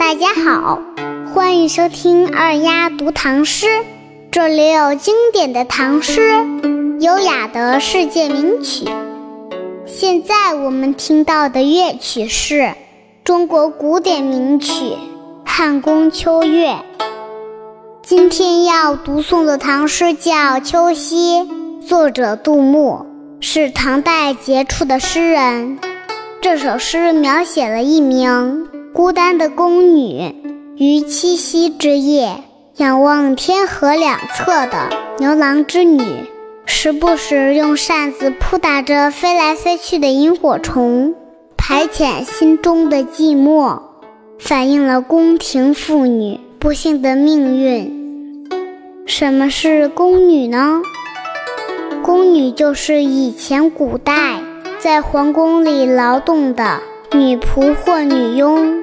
大家好，欢迎收听二丫读唐诗，这里有经典的唐诗，优雅的世界名曲。现在我们听到的乐曲是中国古典名曲《汉宫秋月》。今天要读诵的唐诗叫《秋夕》，作者杜牧，是唐代杰出的诗人。这首诗描写了一名孤单的宫女于七夕之夜仰望天河两侧的牛郎织女，时不时用扇子扑打着飞来飞去的萤火虫，排遣心中的寂寞，反映了宫廷妇女不幸的命运。什么是宫女呢？宫女就是以前古代在皇宫里劳动的女仆或女佣。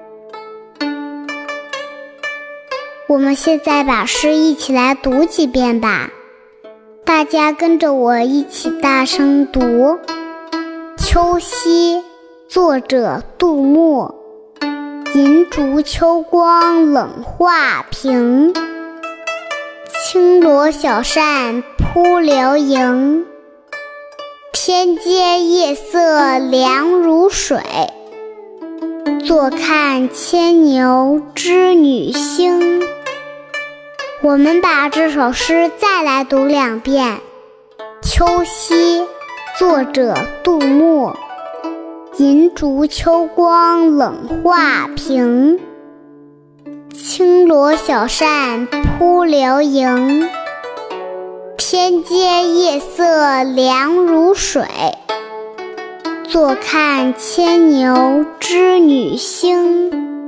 我们现在把诗一起来读几遍吧，大家跟着我一起大声读。秋夕，作者杜牧。银烛秋光冷画屏，轻罗小扇扑流萤。天阶夜色凉如水，坐看牵牛织女星。我们把这首诗再来读2遍。秋夕，作者杜牧。银烛秋光冷画屏，轻罗小扇扑流萤。天阶夜色凉如水，坐看牵牛织女星。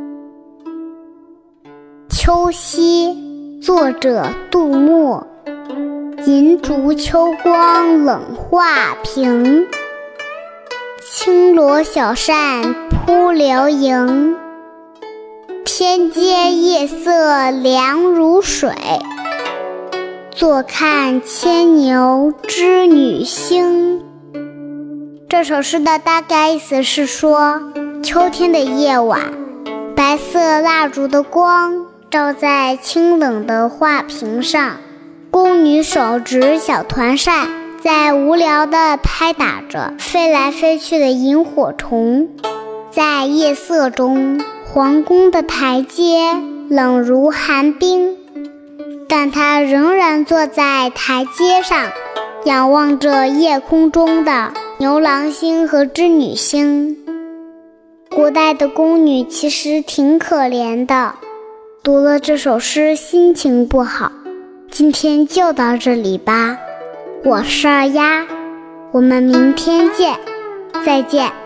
秋夕，作者杜牧。银烛秋光冷画屏，轻罗小扇扑流萤。天阶夜色凉如水，坐看牵牛织女星。这首诗的大概意思是说，秋天的夜晚，白色蜡烛的光照在清冷的画屏上，宫女手执小团扇，在无聊地拍打着飞来飞去的萤火虫。在夜色中，皇宫的台阶冷如寒冰，但她仍然坐在台阶上，仰望着夜空中的牛郎星和织女星。古代的宫女其实挺可怜的，读了这首诗心情不好。今天就到这里吧，我是二丫，我们明天见，再见。